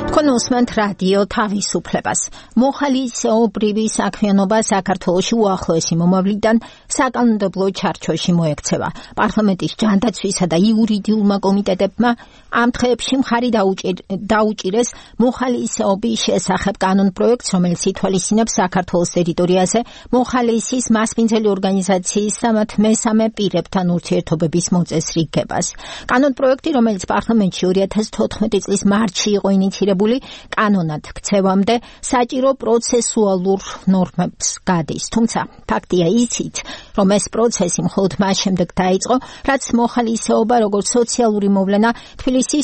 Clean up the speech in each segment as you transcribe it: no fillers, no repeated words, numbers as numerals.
თქვენ უსმენთ რადიო თავისუფლებას. მოხალისეობრივი საქმიანობა საქართველოში უახლოესი მომავლიდან საკანონმდებლო ჩარჩოში მოექცევა. პარლამენტის ჯანდაცვისა და იურიდიულმა კომიტეტებმა ამ დღეებში მხარი დაუჭირეს მოხალისეობის შესახებ კანონპროექტს, რომელიც ითვალისწინებს საქართველოს ტერიტორიაზე მოხალისის მასპინძელი ორგანიზაციის და მათ მესამე პირებთან ურთიერთობების მოწესრიგებას. კანონპროექტი, რომელიც პარლამენტში 2014 წლის მარტში იყო ინიცირებული, კანონად ქცევამდე საჭირო პროცესუალურ ნორმებს გადის. თუმცა ფაქტია ისიც, რომ ეს პროცესი მხოლოდ მას შემდეგ დაიწყო, რაც მოხალისეობა როგორც სოციალური მოვლენა თბილისის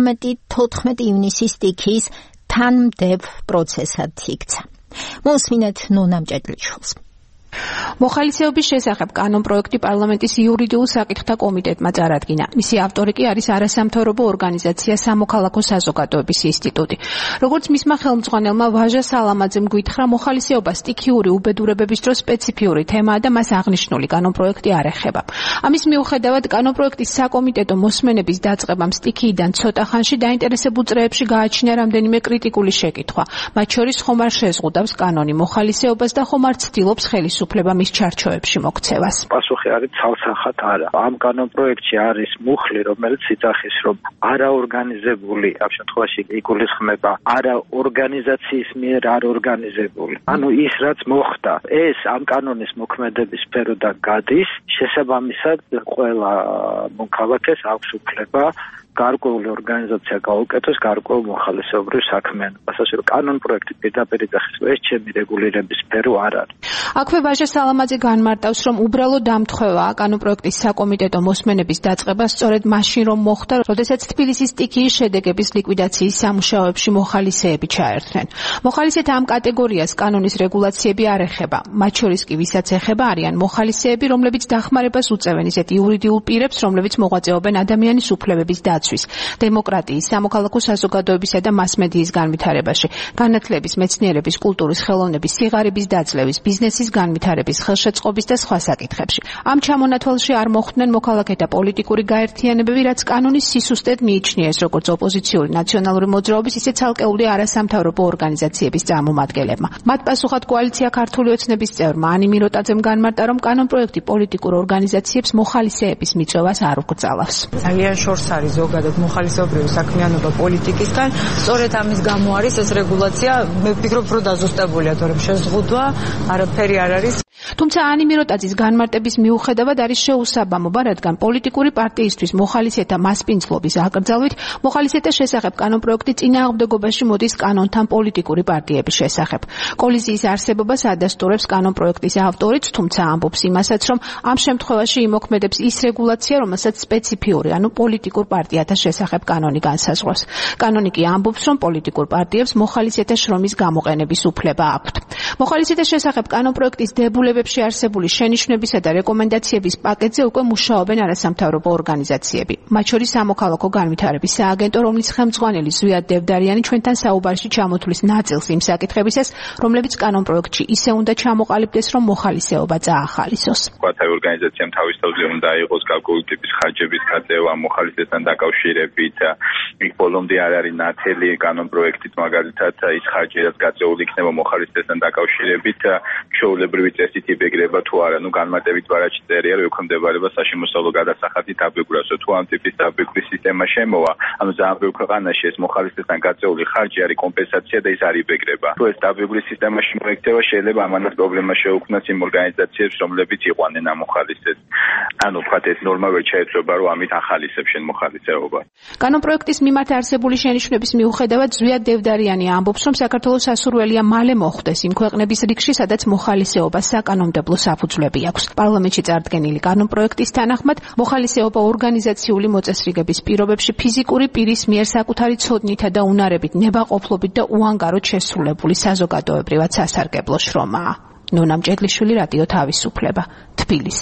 13-14 ივნისის სტიქიის თანმდევ პროცესად იქცა. მოსმინეთ ნონა მჭედლიშვილს. მოხალისეობის შესახებ კანონპროექტი პარლამენტის იურიდიულ საკითხთა კომიტეტმა წარადგინა. მისი ავტორი კი არის არასამთავრობო ორგანიზაცია სამოქალაქო საზოგადოების ინსტიტუტი. როგორც მისმა ხელმძღვანელმა ვაჟა სალამაძემ გვითხრა, მოხალისეობა სტიქიური უბედურებების დროს სპეციფიური თემაა და მას აღნიშნული კანონპროექტი არ ეხება. ამის მიუხედავად, კანონპროექტის საკომიტეტო მოსმენების დაწყებამ სტიქიიდან ცოტა ხანში დაინტერესებულ წრეებში გააჩინა რამდენიმე კრიტიკული შეკითხვა. მათ შორის ხომ არ შეზღუდავს კანონი მოხალისეობას და ხომ არ ცდილობს ხელისუფლება მის ჩარჩოებში მოქცევას. პასუხი არის ცალსახად არა. ამ კანონპროექტში არის მუხლი, რომელიც იცახის, რომ არაორგანიზებული, ამ შემთხვევაში იგულისხმება არაორგანიზაციის მიერ არორგანიზებული. ანუ ის რაც მოხდა, ეს ამ კანონის მოქმედების სფეროდან გადის, შესაბამისად ყველა მოქალაქეს აქვს უფლება გარკვეული ორგანიზაცია გაუკეთოს გარკვეულ მოხალისეობრივ საქმიანობას. ასე რომ კანონპროექტი პირდაპირ იძახის, ეს ჩემი რეგულირების სფერო არ არის. აქვე ვაჟა სალამაძე განმარტავს, რომ უბრალო დამთხევა კანონპროექტის საკომიტეტო მოსმენების დაწყება სწორედ მაშინ რომ მოხდა, როდესაც თბილისის სტიქიის შედეგების ლიკვიდაციის სამუშაოებში მოხალისეები ჩაერთნენ. მოხალისეთა ამ კატეგორიას კანონის რეგულაციები არ ეხება. მათ შორის კი ვისაც ეხება არიან მოხალისეები, რომლებიც დახმარებას უწევენ ისეთ იურიდიულ პირებს, რომლებიც მოღვაწეობენ ადამიანის უფლებების დაცვის, დემოკრატიის, სამოქალაქო საზოგადოებისა და მასმედიის განვითარებაში, განათლების, მეცნიერების, კულტურის, ხელოვნების, სიღარიბის დაძლევის, ბიზნესის განვითარების, ხელშეწყობის და სხვა საკითხებში. ამ ჩამონათვალში არ მოხვდნენ მოქალაქეთა პოლიტიკური გაერთიანებები, რაც კანონის სისუსტედ მიიჩნიეს როგორც ოპოზიციური ნაციონალური მოძრაობის, ისე ცალკეული არასამთავრობო ორგანიზაციების წარმომადგენლებმა. მათ პასუხად კოალიცია ქართული ოცნების წევრმა ანი მიროტაძემ განმარტა, რომ კანონპროექტი პოლიტიკურ ორგანიზაციებს მოხალისეების მიწვევას არ უკრძალავს. ძალიან შორს არის ზოგადად მოხალისეობრივი საქმიანობა პოლიტიკისგან. სწორედ ამის გამო არის ეს რეგულაცია, მე ვფიქრობ, რომ დაზუსტებულია, თორემ შეზღუდვა არაფერი არ არის. თუმცა ანი მიროტაძის განმარტების მიუხედავად არის შეუსაბამობა, რადგან პოლიტიკური პარტიისთვის მოხალისეთა მასპინძლობის აკრძალვით მოხალისეთა შესახებ კანონპროექტი წინააღმდეგობაში მოდის კანონთან პოლიტიკური პარტიების შესახებ. კოლიზიის არსებობას ადასტურებს კანონპროექტის ავტორიც, თუმცა ამბობს იმასაც, რომ ამ შემთხვევაში იმოქმედებს ის რეგულაცია, რომელსაც სპეციფიური, ანუ პოლიტიკურ პარტიათა შესახებ კანონი განსაზღვრავს. კანონი კი ამბობს, რომ პოლიტიკურ პარტიებს მოხალისეთა შრომის გამოყენების უფლება აქვთ. მოხალისეთა შესახებ კანონპროექტის დებულებებში არსებული შენიშვნებისა და რეკომენდაციების პაკეტზე უკვე მუშაობენ არასამთავრობო ორგანიზაციები. მათ შორის სამოქალაქო განვითარების სააგენტო, რომლის ხელმძღვანელი ზვიად დევდარიანი ჩვენთან საუბარში ჩამოთვლის ნაწილს იმ საკითხებისას, რომლებიც კანონპროექტში ისე უნდა ჩამოყალიბდეს, რომ მოხალისეობა წაახალისოს. ყველა ორგანიზაციამ თავის თავზე უნდა იყოს გარკვეული ტიპის ხარჯების გაწევა მოხალისეთან დაკავშირებით. იქ ბოლომდე არ არის ნათელი კანონპროექტით, მაგალითად ის ხარჯი, რაც გაწეული იქნება მოხალისეთან დაკავშირებით, ჩვეულებრივი წესით იბეგრება თუ არა. განმარტებით ვარაჩი წერია, რომ ექვემდებარება საშემოსავლო გადასახადის დაბეგვრას, თუ ამ ტიპის დაბეგვრის სისტემა შემოვა. ანუ ძალიან ბევრ ქვეყანაში ეს მოხალისეთან გაწეული ხარჯი არის კომპენსაცია და ის არ იბეგრება. თუ ეს დაბეგვრის სისტემაში მოექცევა, შეიძლება ამანაც პრობლემა შეუქმნას იმ ორგანიზაციებს, რომლებიც იყვნენ ამ მოხალისეს. ანუ ვთქვათ, ეს ნორმა ვერ ჩაეცვლება, რომ ამით ახალისებს შენ მოხალისეობა. კანონპროექტის მიმართ არსებული შენიშვნების მიუხედავად ზვიად დევდარიანი ამბობს, რომ საქართველოს სასურველია მალე მოხვდეს იმ ქვეყნების რიგში, სადაც მოხალისეობა საკანონმდებლო საფუძვლები აქვს. პარლამენტში წარდგენილი კანონპროექტის თანახმად, მოხალისეობა ორგანიზაციული მოწესრიგების პირობებში ფიზიკური პირის მიერ საკუთარი ცოდნითა და უნარებით, ნებაყოფლობით და უანგაროდ შესრულებული საზოგადოებრივად სასარგებლო შრომაა. ნონა მჭედლიშვილი, რადიო თავისუფლება, თბილისი.